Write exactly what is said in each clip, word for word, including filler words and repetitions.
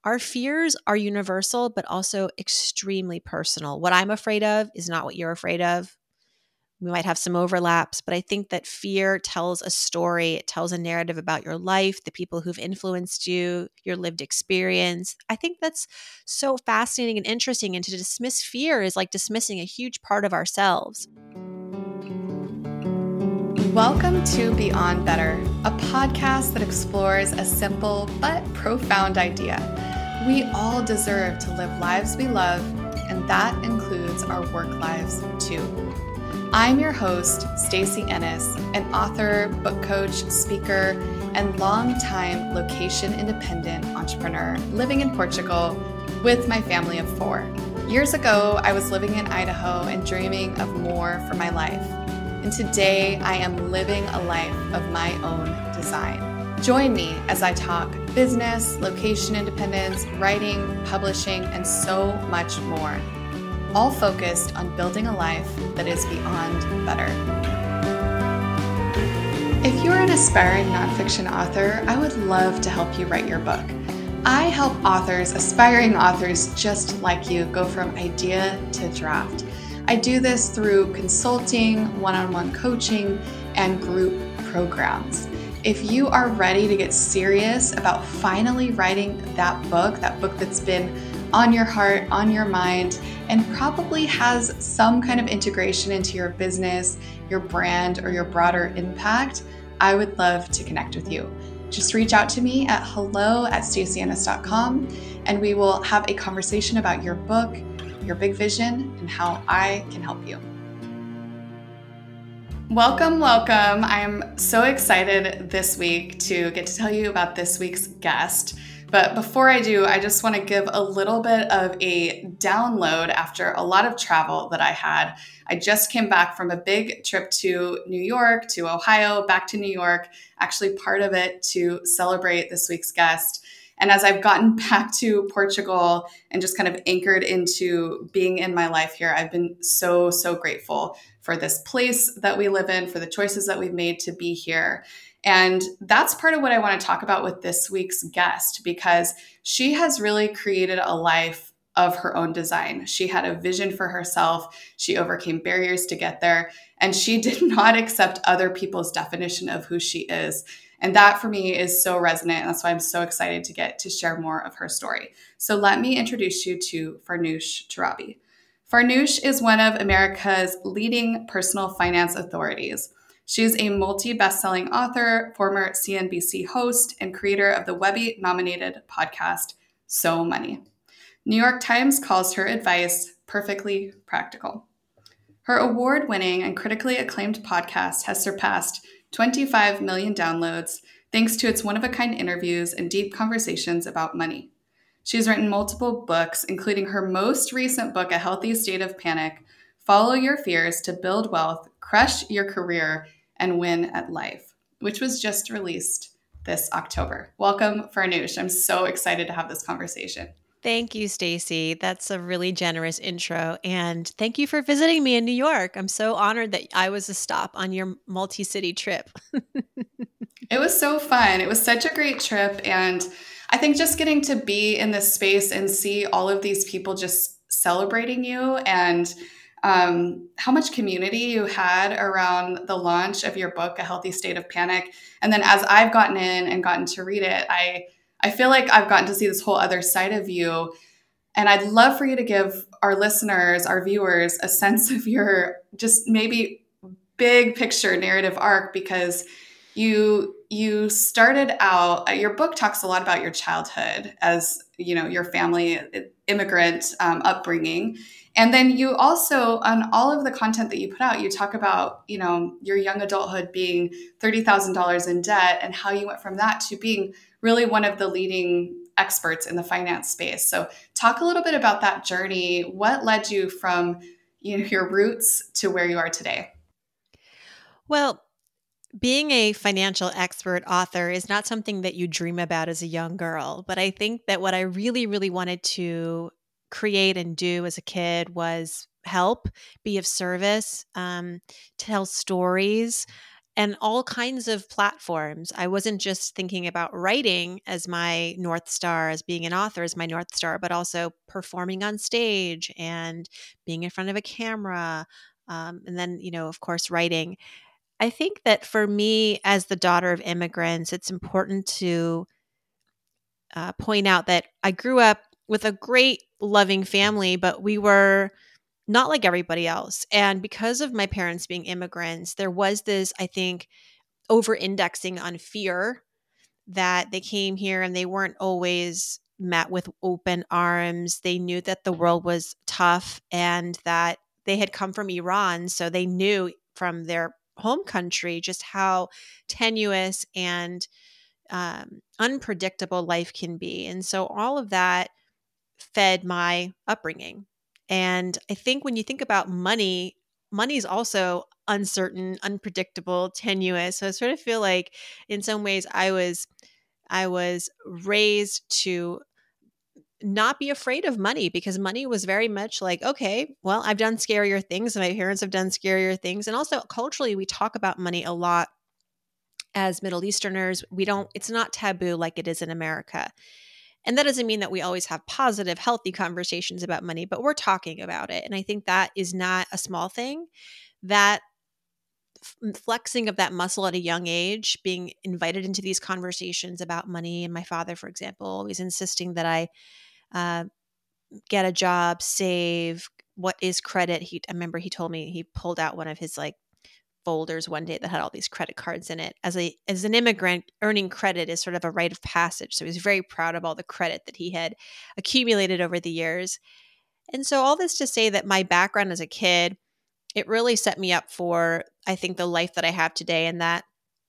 Our fears are universal, but also extremely personal. What I'm afraid of is not what you're afraid of. We might have some overlaps, but I think that fear tells a story. It tells a narrative about your life, the people who've influenced you, your lived experience. I think that's so fascinating and interesting. And to dismiss fear is like dismissing a huge part of ourselves. Welcome to Beyond Better, a podcast that explores a simple but profound idea. We all deserve to live lives we love, and that includes our work lives too. I'm your host, Stacey Ennis, an author, book coach, speaker, and longtime location-independent entrepreneur living in Portugal with my family of four. Years ago, I was living in Idaho and dreaming of more for my life. And today, I am living a life of my own design. Join me as I talk business, location independence, writing, publishing, and so much more. All focused on building a life that is beyond better. If you're an aspiring nonfiction author, I would love to help you write your book. I help authors, aspiring authors just like you, go from idea to draft. I do this through consulting, one-on-one coaching, and group programs. If you are ready to get serious about finally writing that book, that book that's been on your heart, on your mind, and probably has some kind of integration into your business, your brand, or your broader impact, I would love to connect with you. Just reach out to me at hello at stacey ennis dot com, and we will have a conversation about your book, your big vision, and how I can help you. Welcome, welcome. I'm so excited this week to get to tell you about this week's guest. But before I do, I just want to give a little bit of a download after a lot of travel that I had. I just came back from a big trip to New York, to Ohio, back to New York, actually part of it to celebrate this week's guest. And as I've gotten back to Portugal and just kind of anchored into being in my life here, I've been so, so grateful for this place that we live in, for the choices that we've made to be here. And that's part of what I want to talk about with this week's guest, because she has really created a life of her own design. She had a vision for herself. She overcame barriers to get there, and she did not accept other people's definition of who she is. And that for me is so resonant. And that's why I'm so excited to get to share more of her story. So let me introduce you to Farnoosh Torabi. Farnoosh is one of America's leading personal finance authorities. She's a multi-best-selling author, former C N B C host, and creator of the Webby-nominated podcast, So Money. New York Times calls her advice perfectly practical. Her award-winning and critically acclaimed podcast has surpassed twenty-five million downloads thanks to its one-of-a-kind interviews and deep conversations about money. She's written multiple books, including her most recent book, A Healthy State of Panic: Follow Your Fears to Build Wealth, Crush Your Career, and Win at Life, which was just released this October. Welcome, Farnoosh. I'm so excited to have this conversation. Thank you, Stacey. That's a really generous intro. And thank you for visiting me in New York. I'm so honored that I was a stop on your multi-city trip. It was so fun. It was such a great trip. And I think just getting to be in this space and see all of these people just celebrating you, and um, how much community you had around the launch of your book, A Healthy State of Panic. And then as I've gotten in and gotten to read it, I I feel like I've gotten to see this whole other side of you. And I'd love for you to give our listeners, our viewers, a sense of your just maybe big picture narrative arc, because you you started out, your book talks a lot about your childhood as, you know, your family immigrant um, upbringing. And then you also, on all of the content that you put out, you talk about, you know, your young adulthood being thirty thousand dollars in debt and how you went from that to being really one of the leading experts in the finance space. So talk a little bit about that journey. What led you from, you know, your roots to where you are today? Well, being a financial expert author is not something that you dream about as a young girl. But I think that what I really, really wanted to create and do as a kid was help, be of service, um, tell stories, and all kinds of platforms. I wasn't just thinking about writing as my North Star, as being an author as my North Star, but also performing on stage and being in front of a camera. Um, and then, you know, of course, writing. I think that for me, as the daughter of immigrants, it's important to uh, point out that I grew up with a great, loving family, but we were not like everybody else. And because of my parents being immigrants, there was this, I think, over indexing on fear that they came here and they weren't always met with open arms. They knew that the world was tough and that they had come from Iran. So they knew from their home country just how tenuous and um, unpredictable life can be. And so all of that fed my upbringing. And I think when you think about money, money is also uncertain, unpredictable, tenuous. So I sort of feel like in some ways I was I was raised to not be afraid of money because money was very much like, okay, well, I've done scarier things. My parents have done scarier things. And also culturally, we talk about money a lot as Middle Easterners. We don't, it's not taboo like it is in America. And that doesn't mean that we always have positive, healthy conversations about money, but we're talking about it. And I think that is not a small thing. That f- flexing of that muscle at a young age, being invited into these conversations about money. And my father, for example, always insisting that I uh, get a job, save. What is credit? He, I remember he told me he pulled out one of his like folders one day that had all these credit cards in it. As a as an immigrant, earning credit is sort of a rite of passage. So he was very proud of all the credit that he had accumulated over the years. And so all this to say that my background as a kid, it really set me up for, I think, the life that I have today. And that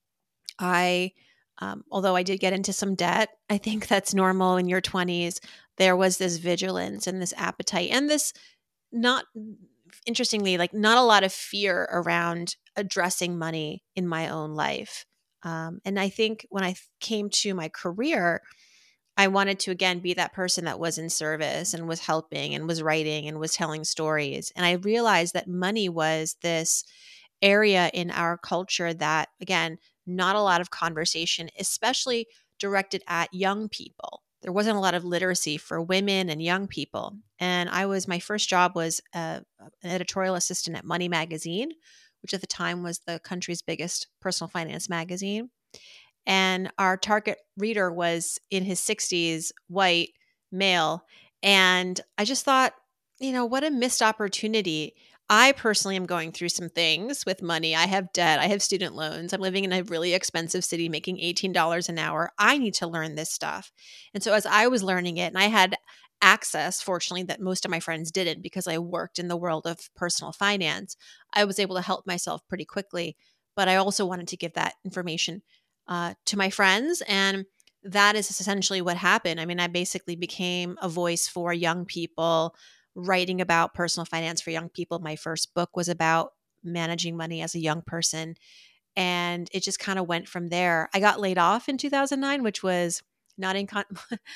I, um, although I did get into some debt, I think that's normal in your twenties. There was this vigilance and this appetite and this not interestingly, like not a lot of fear around addressing money in my own life. Um, and I think when I th- came to my career, I wanted to again be that person that was in service and was helping and was writing and was telling stories. And I realized that money was this area in our culture that, again, not a lot of conversation, especially directed at young people. There wasn't a lot of literacy for women and young people. And I was, my first job was uh, an editorial assistant at Money Magazine, which at the time was the country's biggest personal finance magazine. And our target reader was in his sixties, white, male. And I just thought, you know, what a missed opportunity. I personally am going through some things with money. I have debt. I have student loans. I'm living in a really expensive city making eighteen dollars an hour. I need to learn this stuff. And so as I was learning it, and I had access, fortunately, that most of my friends didn't because I worked in the world of personal finance, I was able to help myself pretty quickly. But I also wanted to give that information uh, to my friends. And that is essentially what happened. I mean, I basically became a voice for young people, writing about personal finance for young people. My first book was about managing money as a young person. And it just kind of went from there. I got laid off in two thousand nine, which was not in con-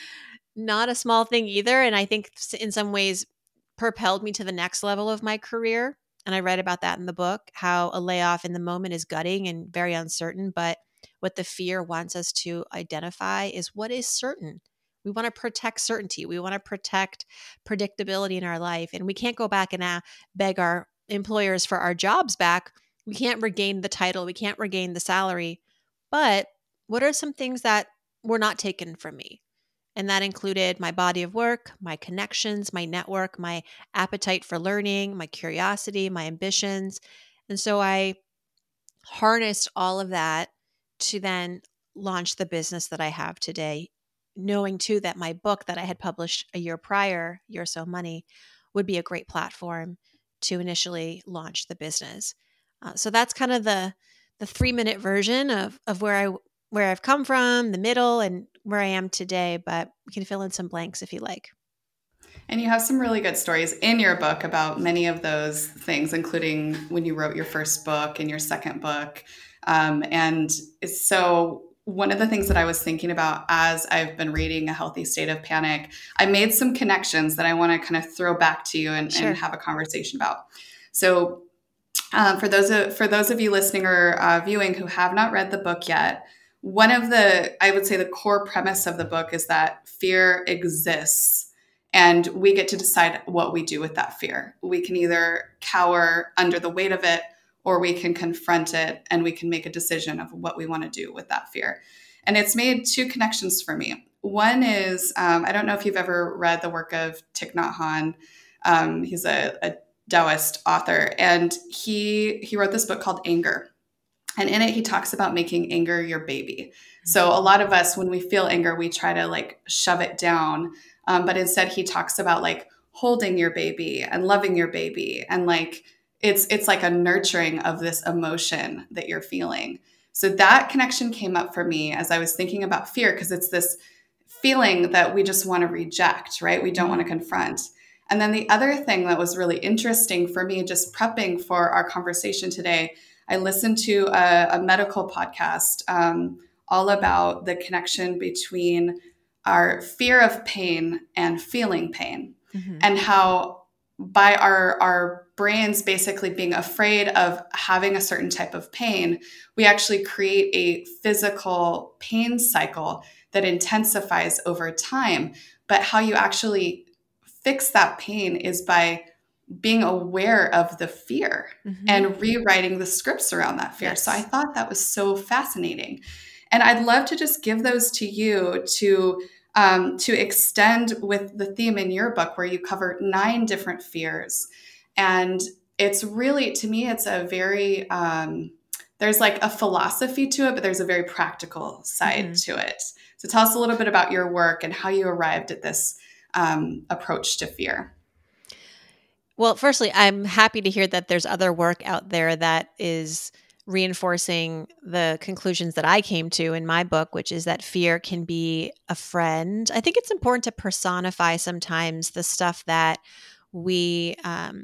not a small thing either. And I think in some ways propelled me to the next level of my career. And I read about that in the book, how a layoff in the moment is gutting and very uncertain. But what the fear wants us to identify is what is certain. We want to protect certainty. We want to protect predictability in our life. And we can't go back and uh, beg our employers for our jobs back. We can't regain the title. We can't regain the salary. But what are some things that were not taken from me? And that included my body of work, my connections, my network, my appetite for learning, my curiosity, my ambitions. And so I harnessed all of that to then launch the business that I have today, knowing too that my book that I had published a year prior, You're So Money, would be a great platform to initially launch the business. Uh, so that's kind of the the three minute version of of where I where I've come from, the middle, and where I am today. But we can fill in some blanks if you like. And you have some really good stories in your book about many of those things, including when you wrote your first book and your second book. Um, and it's so one of the things that I was thinking about as I've been reading A Healthy State of Panic, I made some connections that I want to kind of throw back to you and, Sure. and have a conversation about. So Um, for those of, for those of you listening or uh, viewing who have not read the book yet, one of the, I would say the core premise of the book is that fear exists and we get to decide what we do with that fear. We can either cower under the weight of it, or we can confront it and we can make a decision of what we want to do with that fear. And it's made two connections for me. One is, um, I don't know if you've ever read the work of Thich Nhat Hanh. Um, he's a, a Taoist author, and he he wrote this book called Anger. And in it, he talks about making anger your baby. So a lot of us, when we feel anger, we try to like shove it down. Um, but instead, he talks about like holding your baby and loving your baby. And like, it's, it's like a nurturing of this emotion that you're feeling. So that connection came up for me as I was thinking about fear, because it's this feeling that we just want to reject, right? We don't want to confront. And then the other thing that was really interesting for me, just prepping for our conversation today, I listened to a, a medical podcast um, all about the connection between our fear of pain and feeling pain, mm-hmm. and how by our, our brains basically being afraid of having a certain type of pain, we actually create a physical pain cycle that intensifies over time. But how you actually fix that pain is by being aware of the fear, mm-hmm. and rewriting the scripts around that fear. Yes. So I thought that was so fascinating. And I'd love to just give those to you to, um, to extend with the theme in your book, where you cover nine different fears. And it's really, to me, it's a very, um, there's like a philosophy to it, but there's a very practical side mm-hmm. to it. So tell us a little bit about your work and how you arrived at this um, approach to fear. Well, firstly, I'm happy to hear that there's other work out there that is reinforcing the conclusions that I came to in my book, which is that fear can be a friend. I think it's important to personify sometimes the stuff that we, um,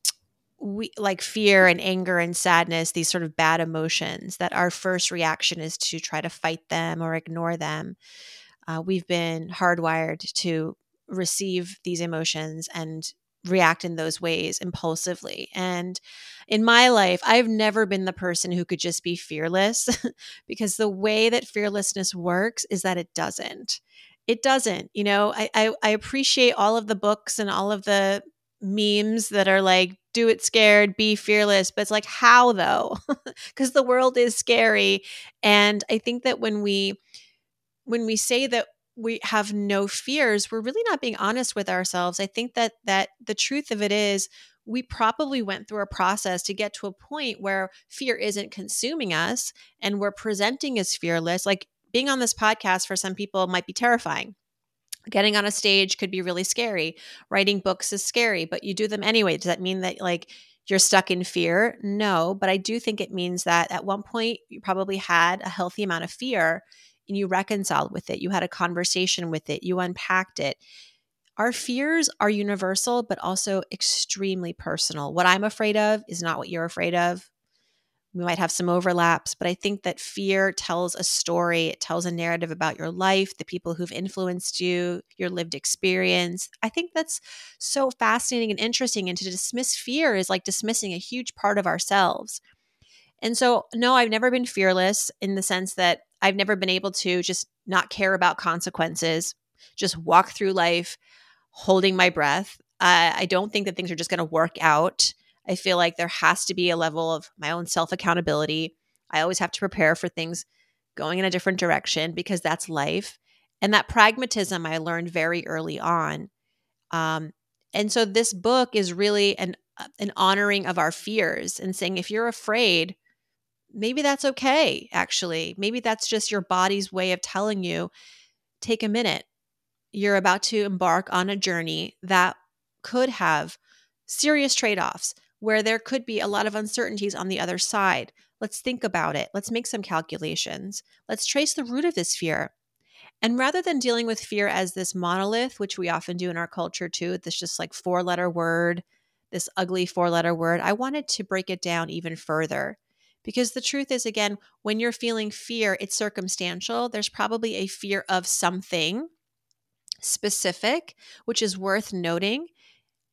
we like fear and anger and sadness, these sort of bad emotions, that our first reaction is to try to fight them or ignore them. Uh, we've been hardwired to receive these emotions and react in those ways impulsively. And in my life, I've never been the person who could just be fearless, because the way that fearlessness works is that it doesn't. It doesn't. You know, I, I, I appreciate all of the books and all of the memes that are like, do it scared, be fearless. But it's like, how though? Because the world is scary. And I think that when we when we say that we have no fears, we're really not being honest with ourselves. I think that that the truth of it is, we probably went through a process to get to a point where fear isn't consuming us and we're presenting as fearless. Like being on this podcast for some people might be terrifying. Getting on a stage could be really scary. Writing books is scary, but you do them anyway. Does that mean that like you're stuck in fear? No, but I do think it means that at one point you probably had a healthy amount of fear and you reconciled with it. You had a conversation with it. You unpacked it. Our fears are universal, but also extremely personal. What I'm afraid of is not what you're afraid of. We might have some overlaps, but I think that fear tells a story. It tells a narrative about your life, the people who've influenced you, your lived experience. I think that's so fascinating and interesting. And to dismiss fear is like dismissing a huge part of ourselves. And so, no, I've never been fearless in the sense that I've never been able to just not care about consequences, just walk through life holding my breath. Uh, I don't think that things are just going to work out. I feel like there has to be a level of my own self-accountability. I always have to prepare for things going in a different direction because that's life. And that pragmatism I learned very early on. Um, and so this book is really an, an honoring of our fears and saying, if you're afraid, maybe that's okay, actually. Maybe that's just your body's way of telling you, take a minute. You're about to embark on a journey that could have serious trade-offs, where there could be a lot of uncertainties on the other side. Let's think about it. Let's make some calculations. Let's trace the root of this fear. And rather than dealing with fear as this monolith, which we often do in our culture too, this just like four-letter word, this ugly four-letter word, I wanted to break it down even further. Because the truth is, again, when you're feeling fear, it's circumstantial. There's probably a fear of something specific, which is worth noting.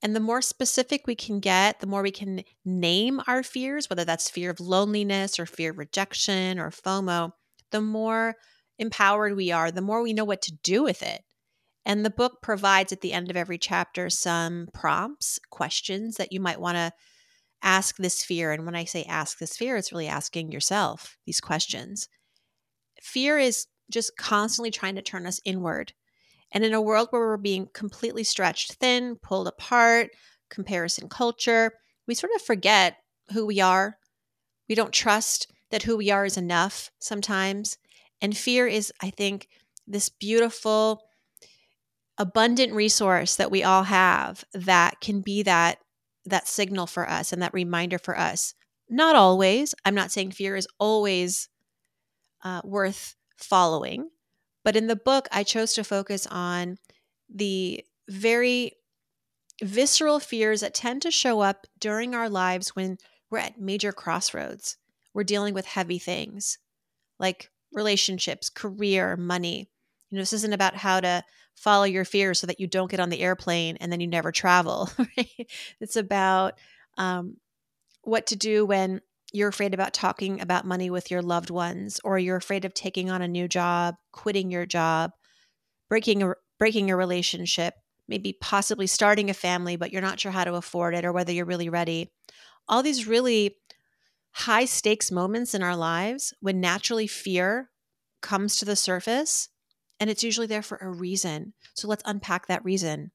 And the more specific we can get, the more we can name our fears, whether that's fear of loneliness or fear of rejection or FOMO, the more empowered we are, the more we know what to do with it. And the book provides at the end of every chapter some prompts, questions that you might want to ask this fear. And when I say ask this fear, it's really asking yourself these questions. Fear is just constantly trying to turn us inward. And in a world where we're being completely stretched thin, pulled apart, comparison culture, we sort of forget who we are. We don't trust that who we are is enough sometimes. And fear is, I think, this beautiful, abundant resource that we all have that can be that that signal for us and that reminder for us. Not always. I'm not saying fear is always uh, worth following. But in the book, I chose to focus on the very visceral fears that tend to show up during our lives when we're at major crossroads. We're dealing with heavy things like relationships, career, money. You know, this isn't about how to follow your fears so that you don't get on the airplane and then you never travel. Right? It's about um, what to do when you're afraid about talking about money with your loved ones, or you're afraid of taking on a new job, quitting your job, breaking a, breaking a relationship, maybe possibly starting a family, but you're not sure how to afford it or whether you're really ready. All these really high stakes moments in our lives when naturally fear comes to the surface, and it's usually there for a reason. So let's unpack that reason.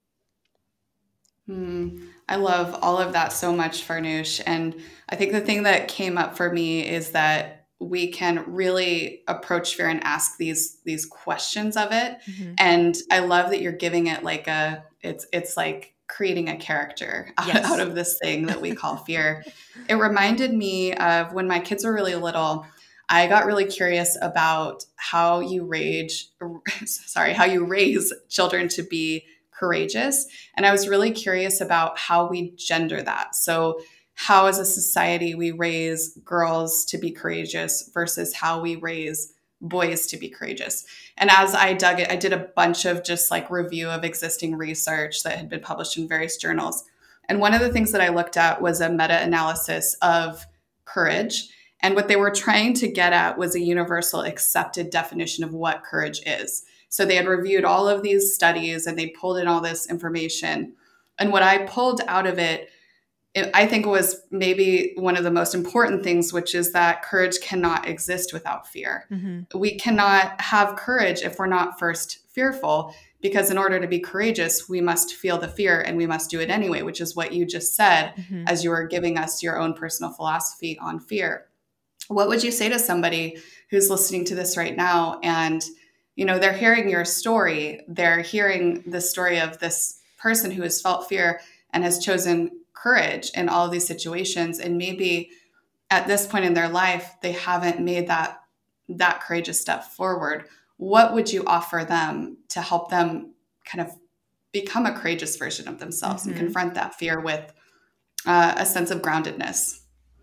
Hmm. I love all of that so much, Farnoosh. And I think the thing that came up for me is that we can really approach fear and ask these these questions of it. Mm-hmm. And I love that you're giving it like a it's it's like creating a character out, Yes. out of this thing that we call fear. It reminded me of when my kids were really little. I got really curious about how you rage, sorry, how you raise children to be courageous. And I was really curious about how we gender that. So how as a society we raise girls to be courageous versus how we raise boys to be courageous. And as I dug it, I did a bunch of just like review of existing research that had been published in various journals. And one of the things that I looked at was a meta-analysis of courage. And what they were trying to get at was a universal accepted definition of what courage is. So they had reviewed all of these studies and they pulled in all this information. And what I pulled out of it, it, I think was maybe one of the most important things, which is that courage cannot exist without fear. Mm-hmm. We cannot have courage if we're not first fearful, because in order to be courageous, we must feel the fear and we must do it anyway, which is what you just said Mm-hmm. as you were giving us your own personal philosophy on fear. What would you say to somebody who's listening to this right now and you know, they're hearing your story. They're hearing the story of this person who has felt fear and has chosen courage in all of these situations. And maybe at this point in their life, they haven't made that, that courageous step forward. What would you offer them to help them kind of become a courageous version of themselves mm-hmm. and confront that fear with uh, a sense of groundedness?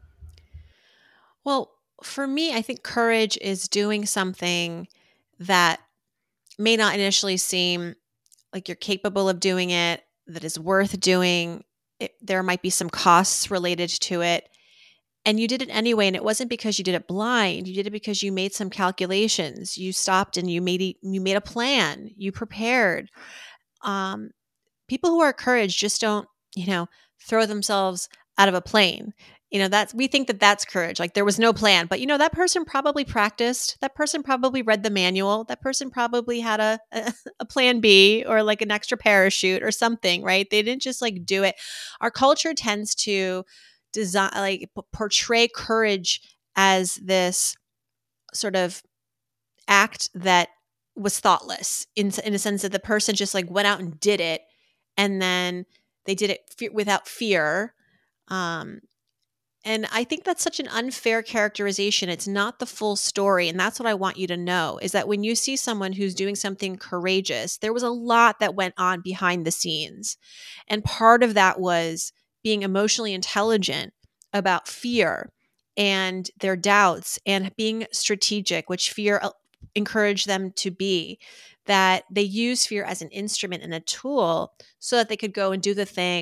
Well, for me, I think courage is doing something that may not initially seem like you're capable of doing it, that is worth doing. It, there might be some costs related to it. And you did it anyway. And it wasn't because you did it blind. You did it because you made some calculations. You stopped and you made a, you made a plan. You prepared. Um, people who are courage just don't, you know, throw themselves out of a plane. You know, that's, we think that that's courage. Like there was no plan, but you know, that person probably practiced. That person probably read the manual. That person probably had a, a, a plan B or like an extra parachute or something, right? They didn't just like do it. Our culture tends to design, like p- portray courage as this sort of act that was thoughtless in, in a sense that the person just like went out and did it. And then they did it fe- without fear. Um, And I think that's such an unfair characterization. It's not the full story. And that's what I want you to know is that when you see someone who's doing something courageous, there was a lot that went on behind the scenes. And part of that was being emotionally intelligent about fear and their doubts and being strategic, which fear encouraged them to be, that they use fear as an instrument and a tool so that they could go and do the thing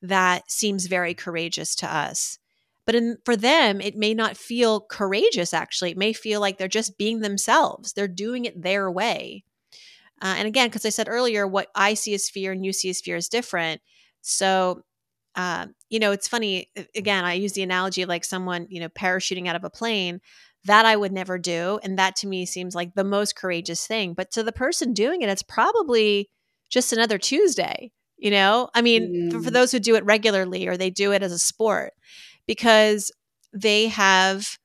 that seems very courageous to us. But in, for them, it may not feel courageous, actually. It may feel like they're just being themselves. They're doing it their way. Uh, and again, because I said earlier, what I see as fear and you see as fear is different. So, uh, you know, it's funny. Again, I use the analogy of like someone, you know, parachuting out of a plane. That I would never do. And that to me seems like the most courageous thing. But to the person doing it, it's probably just another Tuesday. You know, I mean, mm. for, for those who do it regularly or they do it as a sport, because they have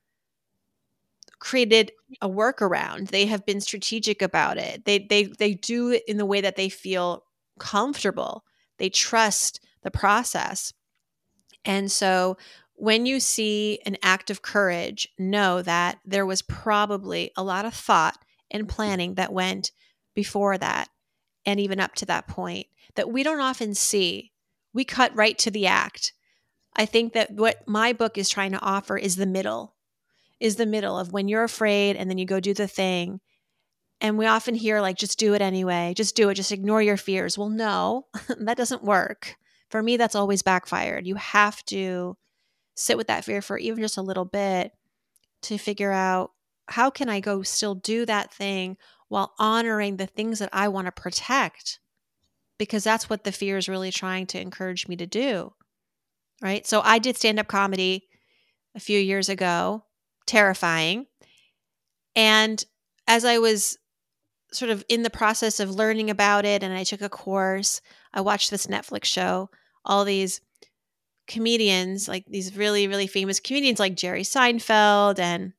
created a workaround. They have been strategic about it. They they they do it in the way that they feel comfortable. They trust the process. And so when you see an act of courage, know that there was probably a lot of thought and planning that went before that and even up to that point that we don't often see. We cut right to the act. I think that what my book is trying to offer is the middle, is the middle of when you're afraid and then you go do the thing. And we often hear like, just do it anyway. Just do it. Just ignore your fears. Well, no, that doesn't work. For me, that's always backfired. You have to sit with that fear for even just a little bit to figure out, how can I go still do that thing while honoring the things that I want to protect? Because that's what the fear is really trying to encourage me to do. Right? So I did stand-up comedy a few years ago, terrifying. And as I was sort of in the process of learning about it and I took a course, I watched this Netflix show, all these comedians, like these really, really famous comedians like Jerry Seinfeld and,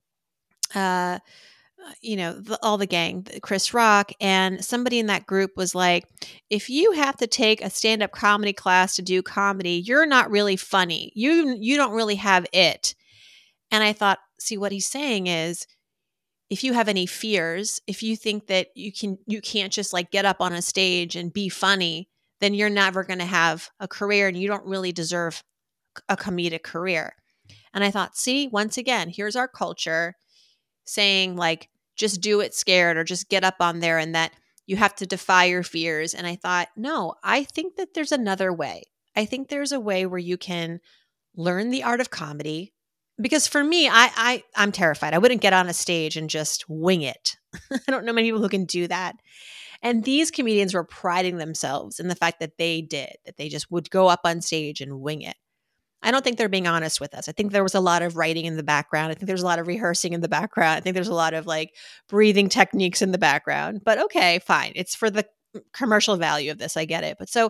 uh, you know, the, all the gang, Chris Rock. And somebody in that group was like, if you have to take a stand-up comedy class to do comedy, you're not really funny. You, you don't really have it. And I thought, see, what he's saying is, if you have any fears, if you think that you can, you can't just like get up on a stage and be funny, then you're never going to have a career and you don't really deserve a comedic career. And I thought, see, once again, here's our culture saying like, just do it scared or just get up on there and that you have to defy your fears. And I thought, no, I think that there's another way. I think there's a way where you can learn the art of comedy. Because for me, I, I, I'm terrified. I wouldn't get on a stage and just wing it. I don't know many people who can do that. And these comedians were priding themselves in the fact that they did, that they just would go up on stage and wing it. I don't think they're being honest with us. I think there was a lot of writing in the background. I think there's a lot of rehearsing in the background. I think there's a lot of like breathing techniques in the background. But okay, fine. It's for the commercial value of this. I get it. But so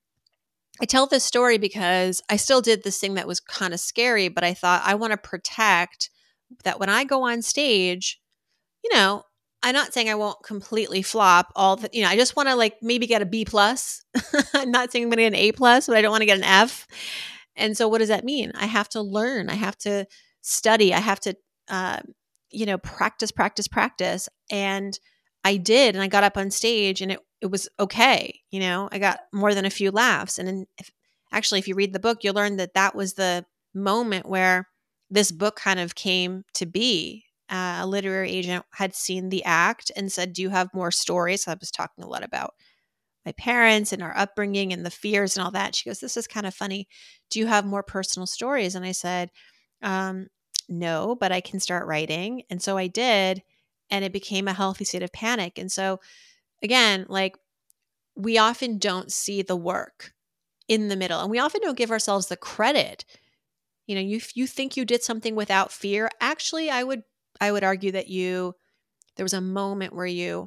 I tell this story because I still did this thing that was kind of scary, but I thought I want to protect that when I go on stage, you know, I'm not saying I won't completely flop all the, you know, I just want to like maybe get a B plus. I'm not saying I'm going to get an A plus, but I don't want to get an F. And so what does that mean? I have to learn. I have to study. I have to, uh, you know, practice, practice, practice. And I did. And I got up on stage and it, it was okay. You know, I got more than a few laughs. And in, if, actually, if you read the book, you'll learn that that was the moment where this book kind of came to be. Uh, a literary agent had seen the act and said, do you have more stories? I was talking a lot about my parents and our upbringing and the fears and all that. She goes, this is kind of funny. Do you have more personal stories? And I said, um, no, but I can start writing. And so I did. And it became a healthy state of panic. And so again, like we often don't see the work in the middle and we often don't give ourselves the credit. You know, you, you think you did something without fear. Actually, I would, I would argue that you, there was a moment where you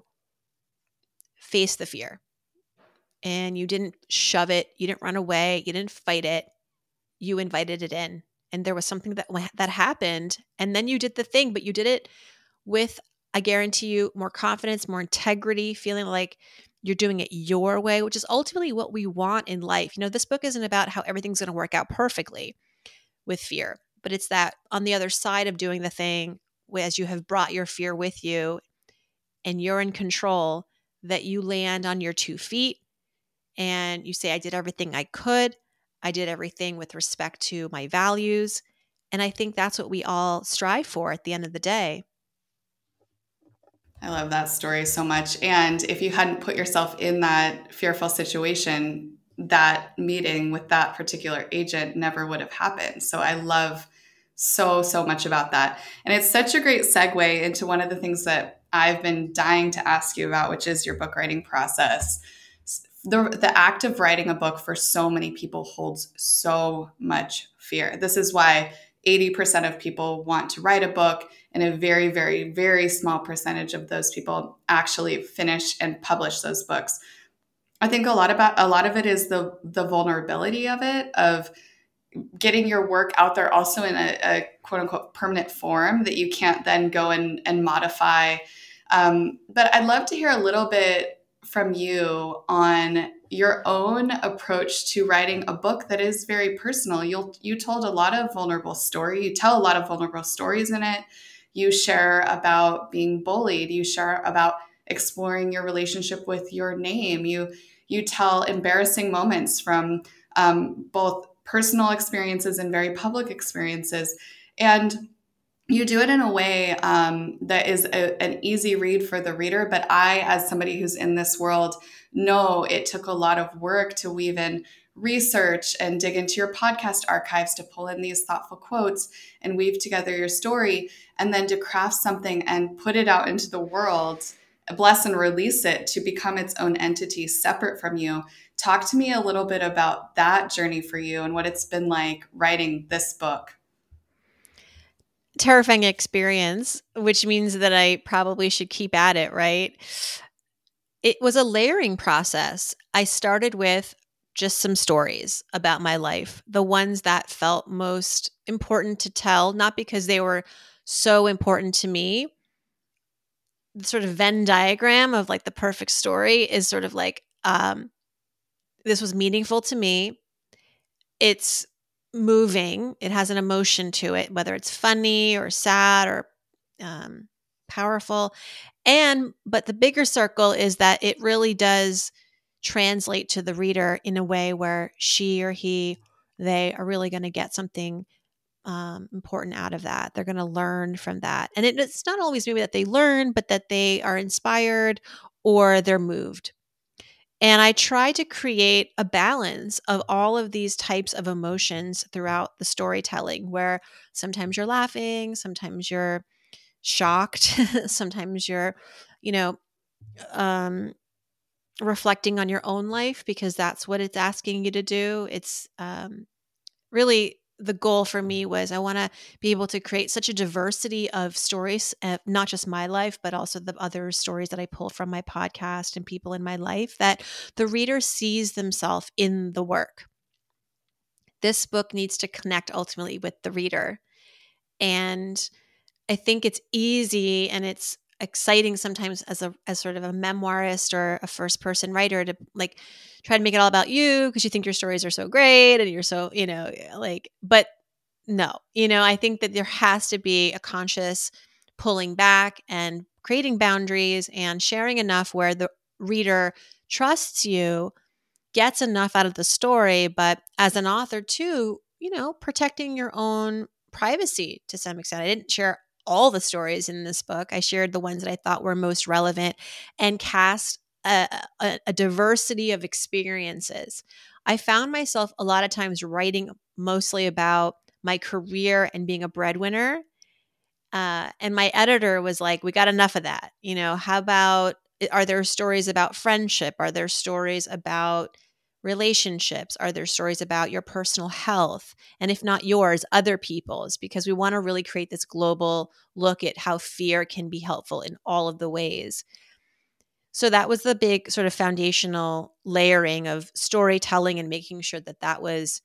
faced the fear and you didn't shove it. You didn't run away. You didn't fight it. You invited it in. And there was something that, that happened. And then you did the thing, but you did it with, I guarantee you, more confidence, more integrity, feeling like you're doing it your way, which is ultimately what we want in life. You know, this book isn't about how everything's going to work out perfectly with fear, but it's that on the other side of doing the thing, as you have brought your fear with you and you're in control, that you land on your two feet and you say, I did everything I could. I did everything with respect to my values. And I think that's what we all strive for at the end of the day. I love that story so much. And if you hadn't put yourself in that fearful situation, that meeting with that particular agent never would have happened. So I love so, so much about that. And it's such a great segue into one of the things that I've been dying to ask you about, which is your book writing process. The, the act of writing a book for so many people holds so much fear. This is why eighty percent of people want to write a book, and a very, very, very small percentage of those people actually finish and publish those books. I think a lot about a lot of it is the the vulnerability of it, of getting your work out there also in a, a quote unquote permanent form that you can't then go and, and modify. Um, but I'd love to hear a little bit from you on your own approach to writing a book that is very personal. You'll, you told a lot of vulnerable story. You tell a lot of vulnerable stories in it. You share about being bullied. You share about exploring your relationship with your name. You, you tell embarrassing moments from um, both personal experiences and very public experiences. And you do it in a way um, that is a, an easy read for the reader. But I, as somebody who's in this world, know it took a lot of work to weave in research and dig into your podcast archives to pull in these thoughtful quotes and weave together your story, and then to craft something and put it out into the world, bless and release it to become its own entity separate from you. Talk to me a little bit about that journey for you and what it's been like writing this book. Terrifying experience, which means that I probably should keep at it, right? It was a layering process. I started with just some stories about my life, the ones that felt most important to tell, not because they were so important to me. The sort of Venn diagram of like the perfect story is sort of like, um, this was meaningful to me. It's moving. It has an emotion to it, whether it's funny or sad or um, powerful. And, but the bigger circle is that it really does translate to the reader in a way where she or he, they are really going to get something um, important out of that. They're going to learn from that. And it, it's not always maybe that they learn, but that they are inspired or they're moved. And I try to create a balance of all of these types of emotions throughout the storytelling, where sometimes you're laughing, sometimes you're shocked, sometimes you're, you know, um, reflecting on your own life, because that's what it's asking you to do. It's um, really the goal for me was I want to be able to create such a diversity of stories, uh, not just my life, but also the other stories that I pull from my podcast and people in my life, that the reader sees themselves in the work. This book needs to connect ultimately with the reader. And I think it's easy and it's exciting sometimes as a as sort of a memoirist or a first person writer to like try to make it all about you because you think your stories are so great and you're so, you know, like, but no, you know, I think that there has to be a conscious pulling back and creating boundaries and sharing enough where the reader trusts you, gets enough out of the story, but as an author too, you know, protecting your own privacy to some extent. I didn't share all the stories in this book. I shared the ones that I thought were most relevant and cast a, a, a diversity of experiences. I found myself a lot of times writing mostly about my career and being a breadwinner. Uh, and my editor was like, we got enough of that. You know, how about, are there stories about friendship? Are there stories about relationships? Are there stories about your personal health? And if not yours, other people's, because we want to really create this global look at how fear can be helpful in all of the ways. So that was the big sort of foundational layering of storytelling and making sure that that was,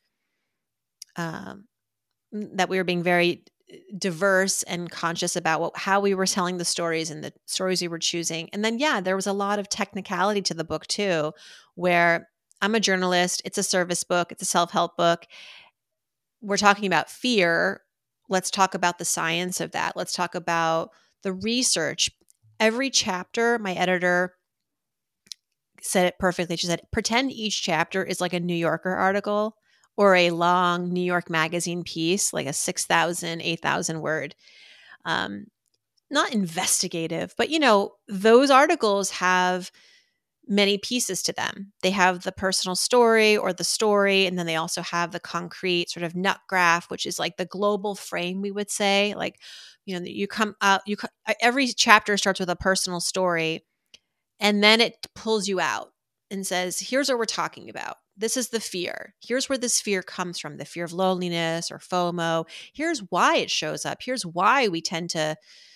um, that we were being very diverse and conscious about what, how we were telling the stories and the stories we were choosing. And then, yeah, there was a lot of technicality to the book too, where I'm a journalist. It's a service book. It's a self-help book. We're talking about fear. Let's talk about the science of that. Let's talk about the research. Every chapter, my editor said it perfectly. She said, pretend each chapter is like a New Yorker article or a long New York Magazine piece, like a six thousand, eight thousand word. Um, not investigative, but, you know, those articles have many pieces to them. They have the personal story or the story, and then they also have the concrete sort of nut graph, which is like the global frame, we would say. Like, you know, you come out, you every chapter starts with a personal story, and then it pulls you out and says, here's what we're talking about. This is the fear. Here's where this fear comes from, the fear of loneliness or FOMO. Here's why it shows up. Here's why we tend to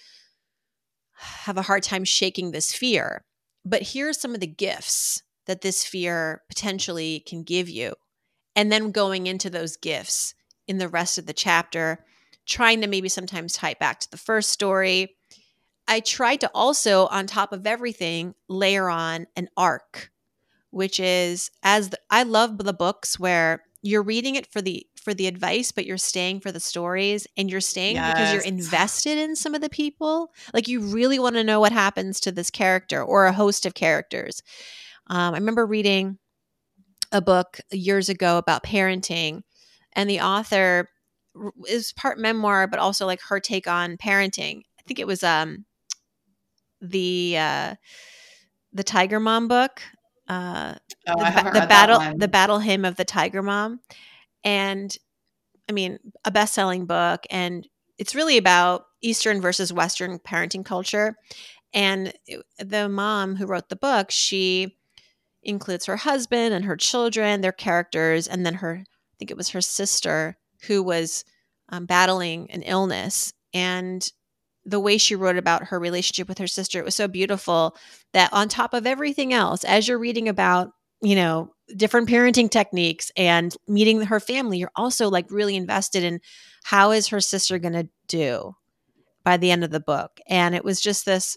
have a hard time shaking this fear. But here's some of the gifts that this fear potentially can give you. And then going into those gifts in the rest of the chapter, trying to maybe sometimes tie it back to the first story. I tried to also, on top of everything, layer on an arc, which is as the, I love the books where you're reading it for the for the advice, but you're staying for the stories, and you're staying yes. because you're invested in some of the people. Like, you really want to know what happens to this character or a host of characters. Um, I remember reading a book years ago about parenting, and the author is part memoir, but also like her take on parenting. I think it was um the uh, the Tiger Mom book. Uh, oh, the, I haven't the read battle, that one. the battle hymn of the Tiger Mom. And I mean, a best-selling book. And it's really about Eastern versus Western parenting culture. And it, the mom who wrote the book, she includes her husband and her children, their characters, and then her, I think it was her sister who was um, battling an illness. And the way she wrote about her relationship with her sister, it was so beautiful that on top of everything else, as you're reading about, you know, different parenting techniques and meeting her family, you're also like really invested in how is her sister going to do by the end of the book. And it was just this,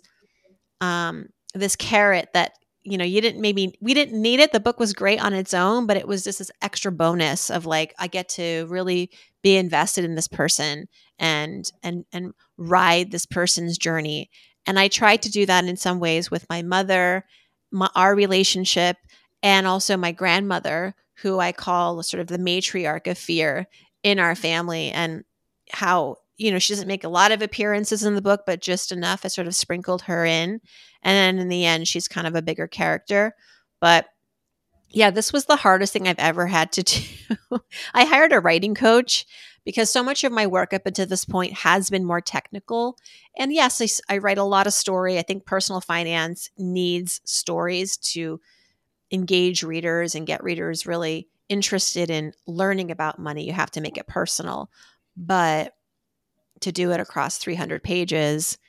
um, this carrot that, you know, you didn't maybe, we didn't need it. The book was great on its own, but it was just this extra bonus of like, I get to really be invested in this person and, and, and ride this person's journey. And I tried to do that in some ways with my mother, my, our relationship, and also my grandmother, who I call sort of the matriarch of fear in our family, and how, you know, she doesn't make a lot of appearances in the book, but just enough. I sort of sprinkled her in. And then in the end, she's kind of a bigger character. But yeah, this was the hardest thing I've ever had to do. I hired a writing coach because so much of my work up until this point has been more technical. And yes, I, I write a lot of story. I think personal finance needs stories to engage readers and get readers really interested in learning about money. You have to make it personal. But to do it across three hundred pages,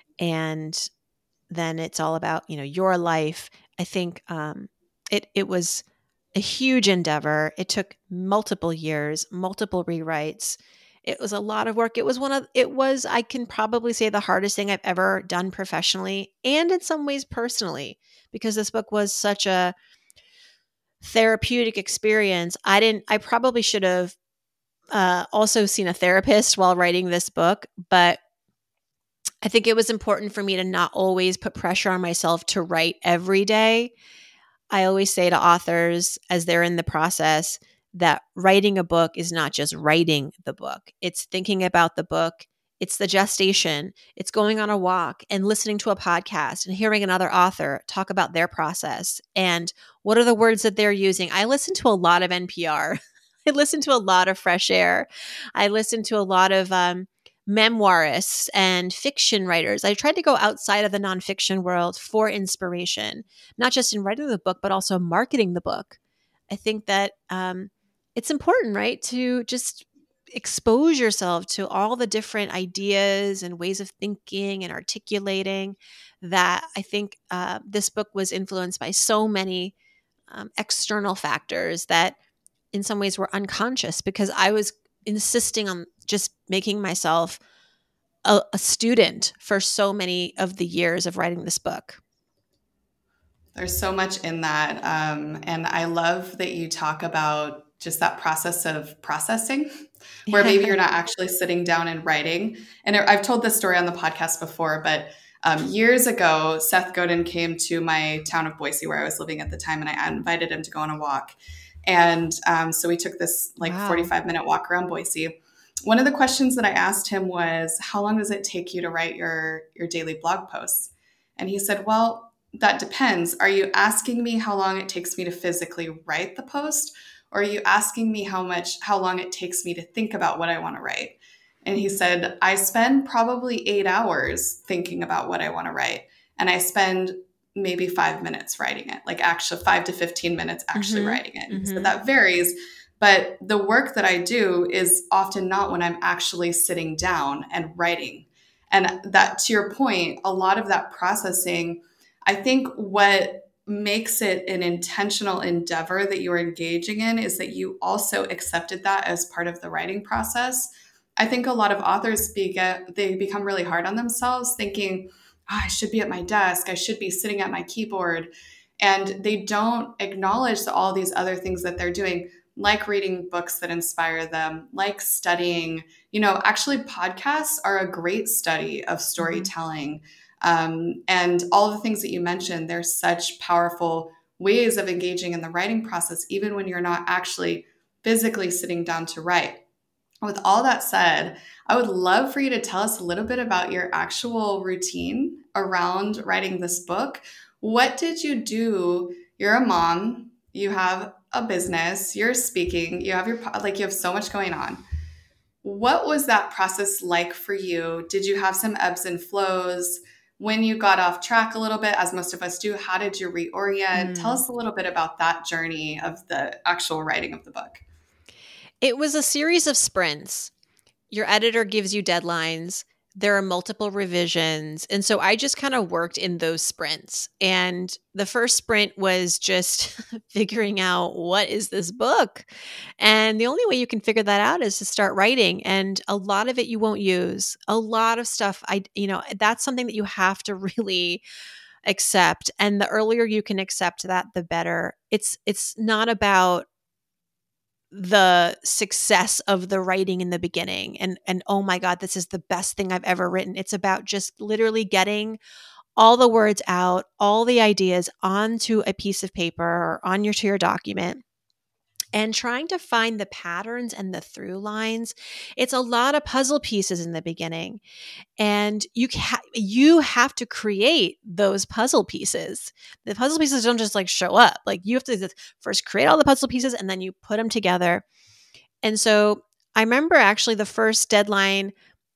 and then it's all about, you know, your life. I think um, it it was a huge endeavor. It took multiple years, multiple rewrites. It was a lot of work. It was one of, it was, I can probably say, the hardest thing I've ever done professionally and in some ways personally, because this book was such a therapeutic experience. I didn't, I probably should have uh, also seen a therapist while writing this book, but I think it was important for me to not always put pressure on myself to write every day. I always say to authors as they're in the process that writing a book is not just writing the book. It's thinking about the book. It's the gestation. It's going on a walk and listening to a podcast and hearing another author talk about their process and what are the words that they're using. I listen to a lot of N P R. I listen to a lot of Fresh Air. I listen to a lot of um, memoirists and fiction writers. I tried to go outside of the nonfiction world for inspiration, not just in writing the book, but also marketing the book. I think that um, it's important, right, to just expose yourself to all the different ideas and ways of thinking and articulating that. I think uh, this book was influenced by so many um, external factors that in some ways were unconscious, because I was insisting on just making myself a, a student for so many of the years of writing this book. There's so much in that. Um, and I love that you talk about just that process of processing, where maybe you're not actually sitting down and writing. And I've told this story on the podcast before, but um, years ago, Seth Godin came to my town of Boise, where I was living at the time, and I invited him to go on a walk. And um, so we took this like wow. forty-five minute walk around Boise. One of the questions that I asked him was, how long does it take you to write your, your daily blog posts? And he said, well, that depends. Are you asking me how long it takes me to physically write the post? Or are you asking me how much, how long it takes me to think about what I want to write? And he said, I spend probably eight hours thinking about what I want to write. And I spend maybe five minutes writing it, like actually five to fifteen minutes actually Mm-hmm. writing it. Mm-hmm. So that varies. But the work that I do is often not when I'm actually sitting down and writing. And that, to your point, a lot of that processing, I think what makes it an intentional endeavor that you're engaging in is that you also accepted that as part of the writing process. I think a lot of authors be they become really hard on themselves thinking, oh, I should be at my desk, I should be sitting at my keyboard. And they don't acknowledge all these other things that they're doing, like reading books that inspire them, like studying. You know, actually, podcasts are a great study of storytelling. Mm-hmm. Um, and all of the things that you mentioned, they're such powerful ways of engaging in the writing process, even when you're not actually physically sitting down to write. With all that said, I would love for you to tell us a little bit about your actual routine around writing this book. What did you do? You're a mom, you have a business, you're speaking, you have your, like, you have so much going on. What was that process like for you? Did you have some ebbs and flows? When you got off track a little bit, as most of us do, how did you reorient? Mm. Tell us a little bit about that journey of the actual writing of the book. It was a series of sprints. Your editor gives you deadlines. There are multiple revisions. And so I just kind of worked in those sprints. And the first sprint was just figuring out, what is this book? And the only way you can figure that out is to start writing. And a lot of it you won't use. A lot of stuff, I, you know, that's something that you have to really accept. And the earlier you can accept that, the better. It's, it's not about the success of the writing in the beginning and and oh my God, this is the best thing I've ever written. It's about just literally getting all the words out, all the ideas onto a piece of paper or on your to your document, and trying to find the patterns and the through lines. It's a lot of puzzle pieces in the beginning. And you ha- you have to create those puzzle pieces. The puzzle pieces don't just like show up. Like you have to first create all the puzzle pieces and then you put them together. And so I remember actually the first deadline,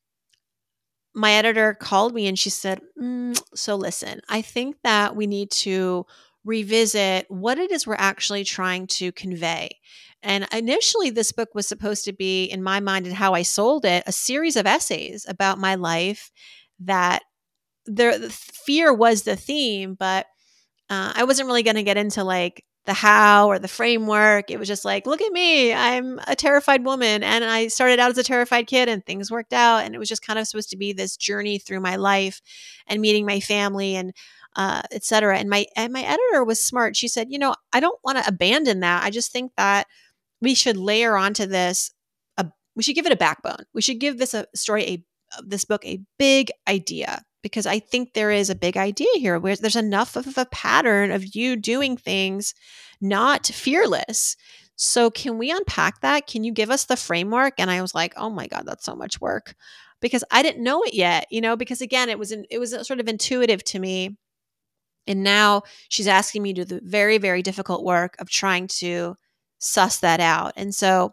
my editor called me and she said, mm, so listen, I think that we need to revisit what it is we're actually trying to convey. And initially, this book was supposed to be, in my mind and how I sold it, a series of essays about my life that there, the fear was the theme, but uh, I wasn't really going to get into like the how or the framework. It was just like, look at me, I'm a terrified woman. And I started out as a terrified kid and things worked out. And it was just kind of supposed to be this journey through my life and meeting my family and uh, et cetera. And my, and my editor was smart. She said, you know, I don't want to abandon that. I just think that we should layer onto this, a, we should give it a backbone. We should give this a story, a this book, a big idea, because I think there is a big idea here where there's enough of a pattern of you doing things not fearless. So can we unpack that? Can you give us the framework? And I was like, oh my God, that's so much work, because I didn't know it yet, you know, because again, it was, an, it was sort of intuitive to me. And now she's asking me to do the very, very difficult work of trying to suss that out. And so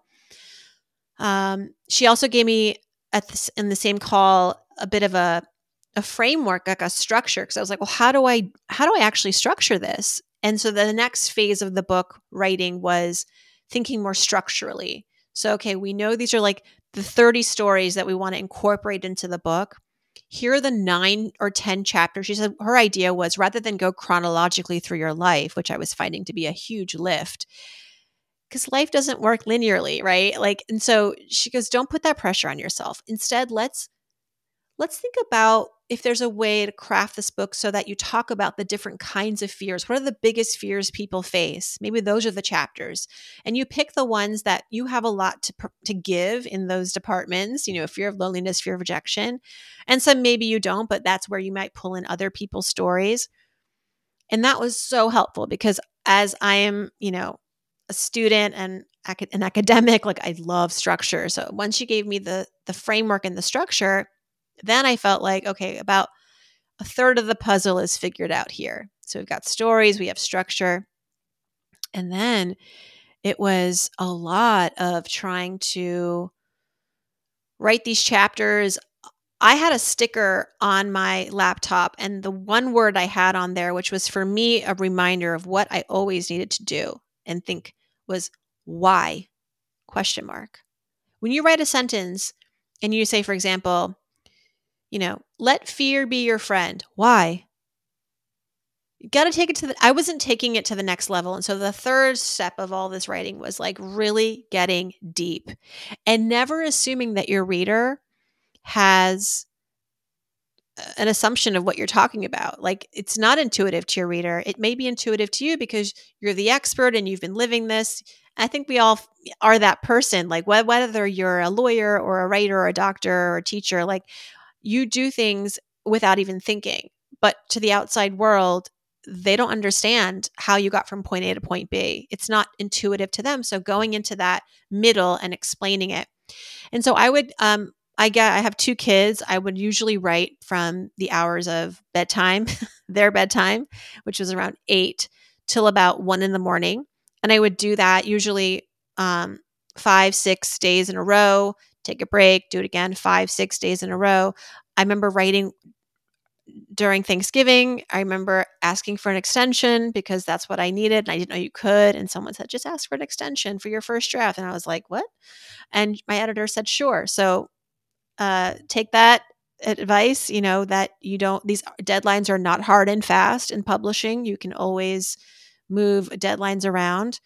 um, she also gave me at this, in the same call a bit of a a framework, like a structure, because I was like, well, how do I how do I actually structure this? And so the next phase of the book writing was thinking more structurally. So okay, we know these are like the thirty stories that we want to incorporate into the book. Here are the nine or ten chapters. She said her idea was, rather than go chronologically through your life, which I was finding to be a huge lift, because life doesn't work linearly, right? Like, and so she goes, don't put that pressure on yourself. Instead, let's let's think about if there's a way to craft this book so that you talk about the different kinds of fears. What are the biggest fears people face? Maybe those are the chapters. And you pick the ones that you have a lot to to give in those departments, you know, fear of loneliness, fear of rejection. And some maybe you don't, but that's where you might pull in other people's stories. And that was so helpful because as I am, you know, a student and an academic, like I love structure. So once you gave me the the framework and the structure, then I felt like, okay, about a third of the puzzle is figured out here. So we've got stories, we have structure. And then it was a lot of trying to write these chapters. I had a sticker on my laptop, and the one word I had on there, which was for me a reminder of what I always needed to do and think, was why? Question mark. When you write a sentence and you say, for example, you know, let fear be your friend. Why? You got to take it to the, I wasn't taking it to the next level. And so the third step of all this writing was like really getting deep and never assuming that your reader has an assumption of what you're talking about. Like, it's not intuitive to your reader. It may be intuitive to you because you're the expert and you've been living this. I think we all are that person. Like, whether you're a lawyer or a writer or a doctor or a teacher, like, you do things without even thinking. But to the outside world, they don't understand how you got from point A to point B. It's not intuitive to them. So going into that middle and explaining it. And so I would, um, I get, I have two kids. I would usually write from the hours of bedtime, their bedtime, which was around eight till about one in the morning. And I would do that usually um, five, six days in a row, take a break, do it again, five, six days in a row. I remember writing during Thanksgiving. I remember asking for an extension because that's what I needed. And I didn't know you could. And someone said, just ask for an extension for your first draft. And I was like, what? And my editor said, sure. So uh, take that advice, you know, that you don't, these deadlines are not hard and fast in publishing. You can always move deadlines around.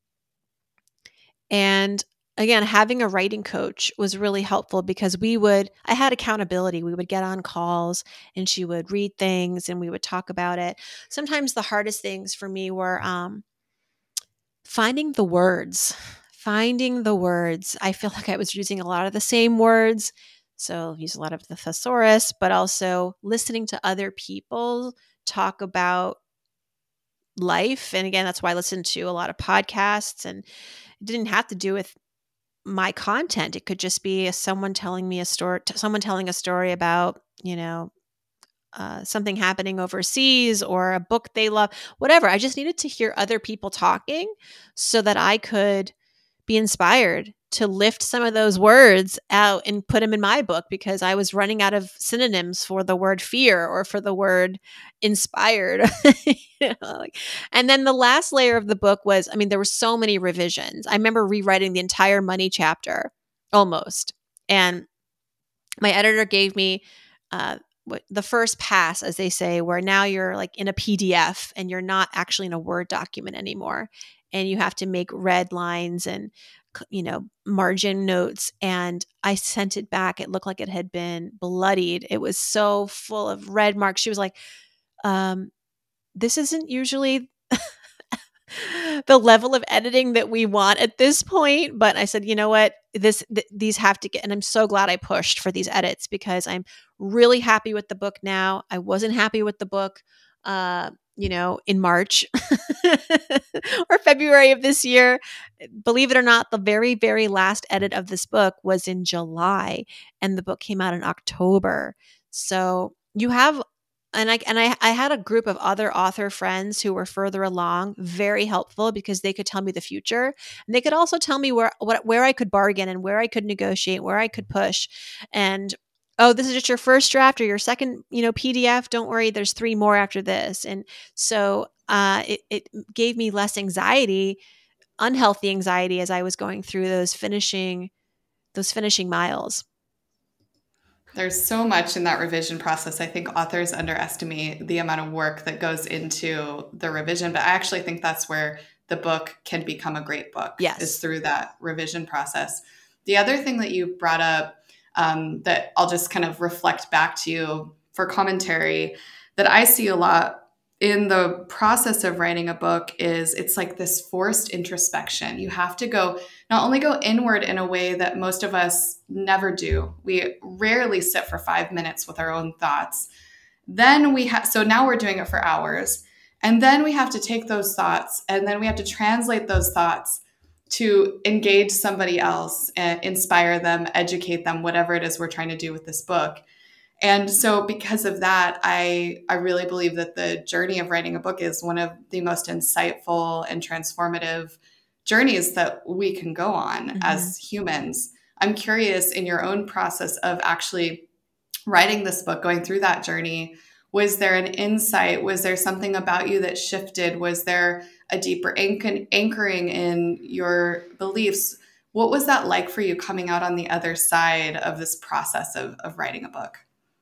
And again, having a writing coach was really helpful because we would, I had accountability. We would get on calls and she would read things and we would talk about it. Sometimes the hardest things for me were um, finding the words, finding the words. I feel like I was using a lot of the same words. So use a lot of the thesaurus, but also listening to other people talk about life. And again, that's why I listened to a lot of podcasts, and it didn't have to do with my content. It could just be someone telling me a story, someone telling a story about, you know, uh, something happening overseas or a book they love, whatever. I just needed to hear other people talking so that I could be inspired to lift some of those words out and put them in my book, because I was running out of synonyms for the word fear or for the word inspired. You know, like, and then the last layer of the book was, I mean, there were so many revisions. I remember rewriting the entire money chapter almost. And my editor gave me uh, what, the first pass, as they say, where now you're like in a P D F and you're not actually in a Word document anymore. And you have to make red lines and, you know, margin notes. And I sent it back. It looked like it had been bloodied. It was so full of red marks. She was like, um, this isn't usually the level of editing that we want at this point. But I said, you know what, this, th- these have to get, and I'm so glad I pushed for these edits because I'm really happy with the book now. I wasn't happy with the book, uh, you know, in March or February of this year. Believe it or not, the very, very last edit of this book was in July and the book came out in October. So you have, and I, and I, I had a group of other author friends who were further along, very helpful because they could tell me the future. And they could also tell me where, what, where I could bargain and where I could negotiate, where I could push. And oh, this is just your first draft or your second, you know, P D F. Don't worry, there's three more after this. And so uh, it, it gave me less anxiety, unhealthy anxiety, as I was going through those finishing, those finishing miles. There's so much in that revision process. I think authors underestimate the amount of work that goes into the revision, but I actually think that's where the book can become a great book. Yes. Is through that revision process. The other thing that you brought up Um, that I'll just kind of reflect back to you for commentary that I see a lot in the process of writing a book is it's like this forced introspection. You have to go, not only go inward in a way that most of us never do. We rarely sit for five minutes with our own thoughts. Then we have, so now we're doing it for hours. And then we have to take those thoughts and then we have to translate those thoughts to engage somebody else and inspire them, educate them, whatever it is we're trying to do with this book. And so because of that, I, I really believe that the journey of writing a book is one of the most insightful and transformative journeys that we can go on mm-hmm. as humans. I'm curious, in your own process of actually writing this book, going through that journey, was there an insight? Was there something about you that shifted? Was there a deeper anch- anchoring in your beliefs? What was that like for you coming out on the other side of this process of, of writing a book?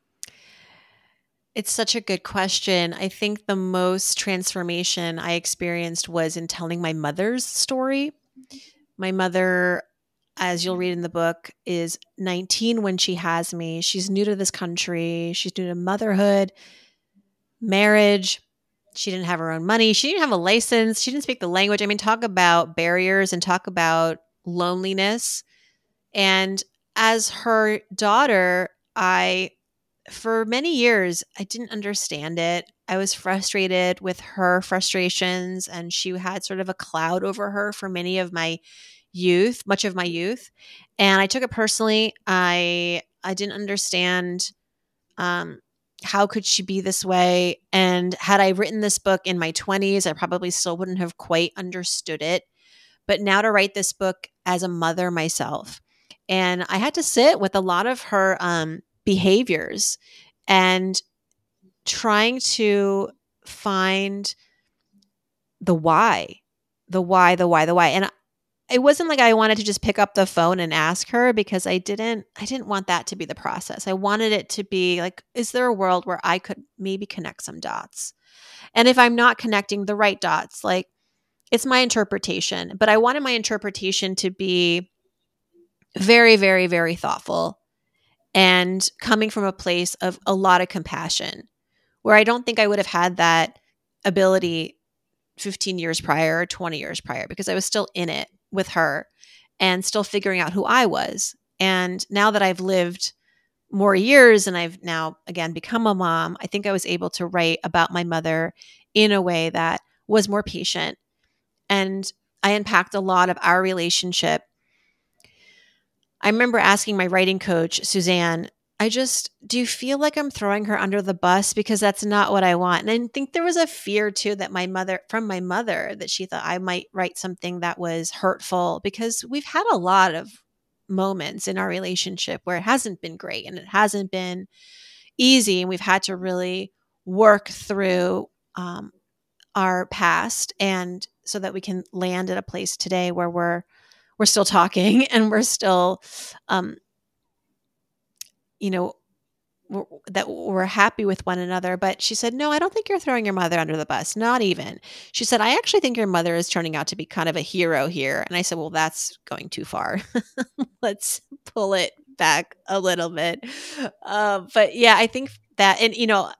It's such a good question. I think the most transformation I experienced was in telling my mother's story. My mother, as you'll read in the book, is nineteen when she has me. She's new to this country. She's new to motherhood, marriage. She didn't have her own money. She didn't have a license. She didn't speak the language. I mean, talk about barriers and talk about loneliness. And as her daughter, I, for many years, I didn't understand it. I was frustrated with her frustrations, and she had sort of a cloud over her for many of my youth, much of my youth. And I took it personally. I I didn't understand um, how could she be this way. And had I written this book in my twenties, I probably still wouldn't have quite understood it. But now to write this book as a mother myself, and I had to sit with a lot of her um, behaviors and trying to find the why, the why, the why, the why. And it wasn't like I wanted to just pick up the phone and ask her, because I didn't, I didn't want that to be the process. I wanted it to be like, is there a world where I could maybe connect some dots? And if I'm not connecting the right dots, like, it's my interpretation, but I wanted my interpretation to be very, very, very thoughtful and coming from a place of a lot of compassion, where I don't think I would have had that ability fifteen years prior or twenty years prior, because I was still in it with her and still figuring out who I was. And now that I've lived more years and I've now, again, become a mom, I think I was able to write about my mother in a way that was more patient. And I unpacked a lot of our relationship. I remember asking my writing coach, Suzanne, I just, do you feel like I'm throwing her under the bus? Because that's not what I want. And I think there was a fear too that my mother, from my mother, that she thought I might write something that was hurtful, because we've had a lot of moments in our relationship where it hasn't been great and it hasn't been easy. And we've had to really work through um, our past, and so that we can land at a place today where we're, we're still talking and we're still, um, you know, we're, that we're happy with one another. But she said, no, I don't think you're throwing your mother under the bus. Not even. She said, I actually think your mother is turning out to be kind of a hero here. And I said, well, that's going too far. Let's pull it back a little bit. Uh, but yeah, I think that, and you know,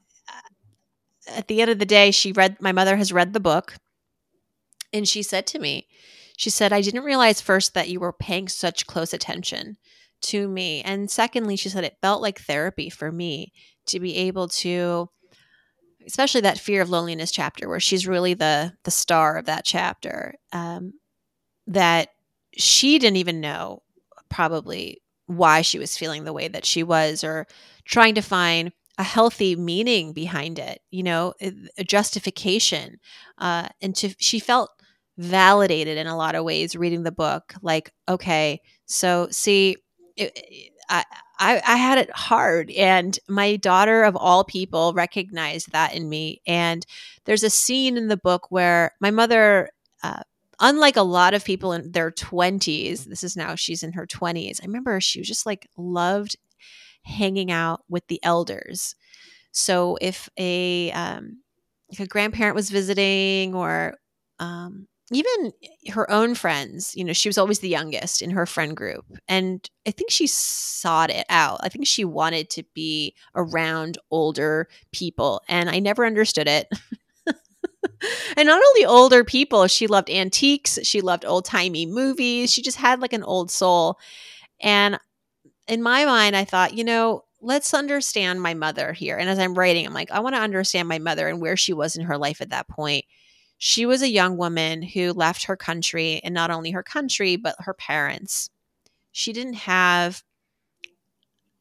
at the end of the day, she read, my mother has read the book, and she said to me, she said, I didn't realize first that you were paying such close attention to me. And secondly, she said, it felt like therapy for me to be able to, especially that fear of loneliness chapter, where she's really the the star of that chapter, um, that she didn't even know probably why she was feeling the way that she was, or trying to find a healthy meaning behind it, you know, a justification. Uh, and to, she felt validated in a lot of ways reading the book. Like, okay, so see, it, I, I, I had it hard, and my daughter of all people recognized that in me. And there's a scene in the book where my mother, uh, unlike a lot of people in their twenties, this is now she's in her twenties. I remember she was just like loved hanging out with the elders. So if a um, if a grandparent was visiting, or um, even her own friends, you know, she was always the youngest in her friend group. And I think she sought it out. I think she wanted to be around older people, and I never understood it. And not only older people, she loved antiques. She loved old-timey movies. She just had like an old soul. And in my mind, I thought, you know, let's understand my mother here. And as I'm writing, I'm like, I want to understand my mother and where she was in her life at that point. She was a young woman who left her country, and not only her country, but her parents. She didn't have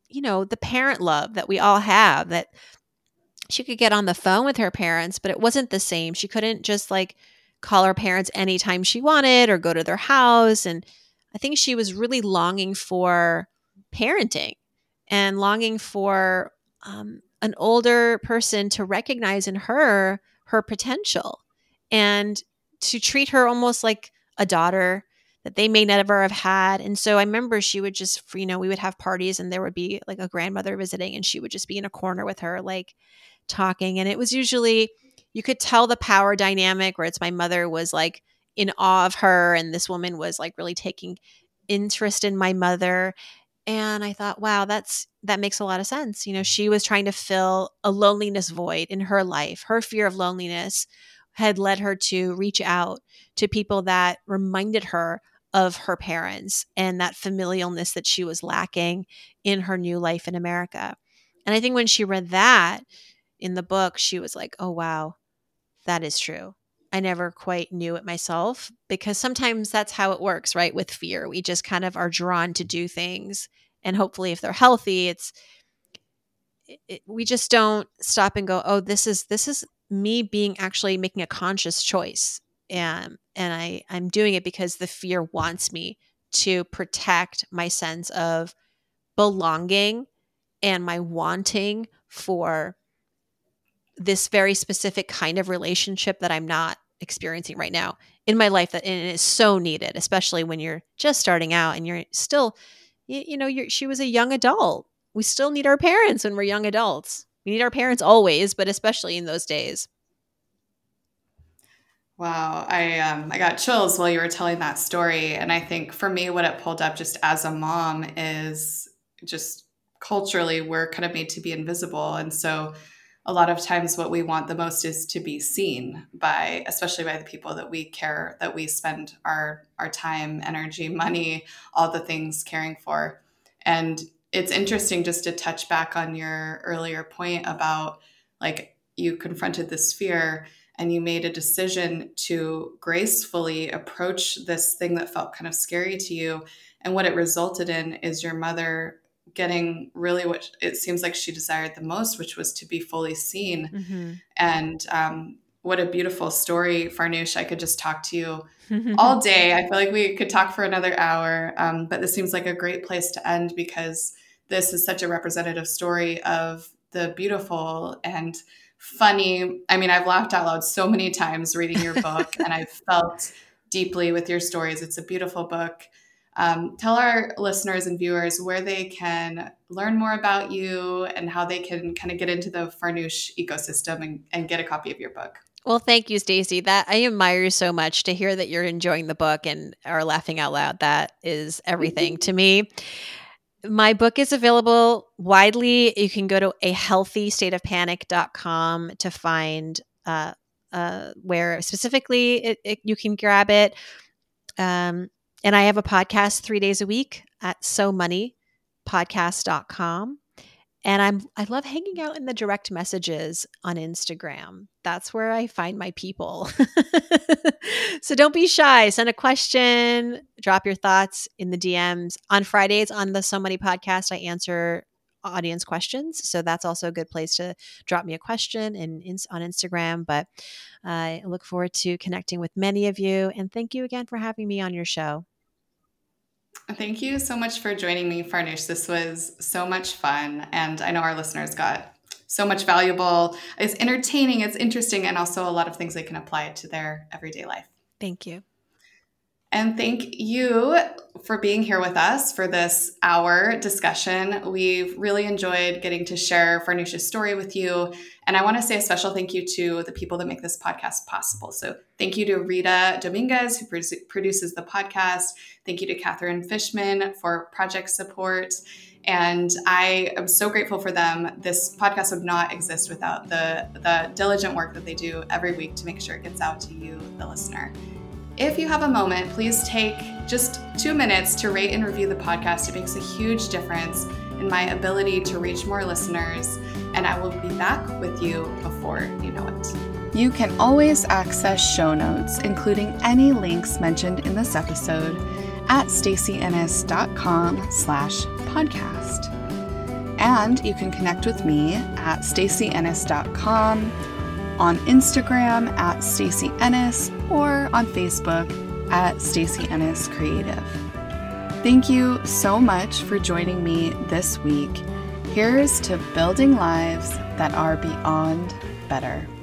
you know, the parent love that we all have, that she could get on the phone with her parents, but it wasn't the same. She couldn't just like call her parents anytime she wanted or go to their house. And I think she was really longing for parenting and longing for um, an older person to recognize in her her potential and to treat her almost like a daughter that they may never have had. And so I remember she would just, you know, we would have parties and there would be like a grandmother visiting and she would just be in a corner with her, like talking. And it was usually, you could tell the power dynamic where it's my mother was like in awe of her and this woman was like really taking interest in my mother. And I thought, wow, that's, that makes a lot of sense. You know, she was trying to fill a loneliness void in her life. Her fear of loneliness had led her to reach out to people that reminded her of her parents and that familialness that she was lacking in her new life in America. And I think when she read that in the book, she was like, oh, wow, that is true. I never quite knew it myself, because sometimes that's how it works, right? With fear, we just kind of are drawn to do things. And hopefully if they're healthy, it's, it, we just don't stop and go, oh, this is, this is me being actually making a conscious choice. And, and I, I'm doing it because the fear wants me to protect my sense of belonging and my wanting for this very specific kind of relationship that I'm not experiencing right now in my life, that and it is so needed, especially when you're just starting out and you're still, you, you know, you're, she was a young adult. We still need our parents when we're young adults. We need our parents always, but especially in those days. Wow, I um, I got chills while you were telling that story. And I think for me, what it pulled up just as a mom is just culturally, we're kind of made to be invisible. And so a lot of times what we want the most is to be seen by, especially by the people that we care, that we spend our, our time, energy, money, all the things caring for. And it's interesting just to touch back on your earlier point about like you confronted this fear and you made a decision to gracefully approach this thing that felt kind of scary to you. And what it resulted in is your mother getting really what it seems like she desired the most, which was to be fully seen. Mm-hmm. And um, what a beautiful story, Farnoosh. I could just talk to you all day. I feel like we could talk for another hour, um, but this seems like a great place to end because this is such a representative story of the beautiful and funny. I mean, I've laughed out loud so many times reading your book and I've felt deeply with your stories. It's a beautiful book. Um, tell our listeners and viewers where they can learn more about you and how they can kind of get into the Farnoosh ecosystem and, and get a copy of your book. Well, thank you, Stacey. That I admire you so much. To hear that you're enjoying the book and are laughing out loud, that is everything to me. My book is available widely. You can go to a healthy state of panic dot com to find uh, uh, where specifically it, it, you can grab it. Um, and I have a podcast three days a week at so money podcast dot com. And I'm I love hanging out in the direct messages on Instagram. That's where I find my people. So don't be shy. Send a question, drop your thoughts in the D Ms. On Fridays on the So Money podcast, I answer audience questions. So that's also a good place to drop me a question in, in on Instagram. But I look forward to connecting with many of you. And thank you again for having me on your show. Thank you so much for joining me, Farnoosh. This was so much fun. And I know our listeners got so much valuable. It's entertaining, it's interesting, and also a lot of things they can apply to their everyday life. Thank you. And thank you for being here with us for this hour discussion. We've really enjoyed getting to share Farnoosh's story with you. And I want to say a special thank you to the people that make this podcast possible. So thank you to Rita Dominguez, who produces the podcast. Thank you to Catherine Fishman for project support. And I am so grateful for them. This podcast would not exist without the, the diligent work that they do every week to make sure it gets out to you, the listener. If you have a moment, please take just two minutes to rate and review the podcast. It makes a huge difference in my ability to reach more listeners, and I will be back with you before you know it. You can always access show notes, including any links mentioned in this episode, at stacey ennis dot com slash podcast. And you can connect with me at stacy ennis dot com, on Instagram at Stacy Ennis, or on Facebook at Stacy Ennis Creative. Thank you so much for joining me this week. Here's to building lives that are beyond better.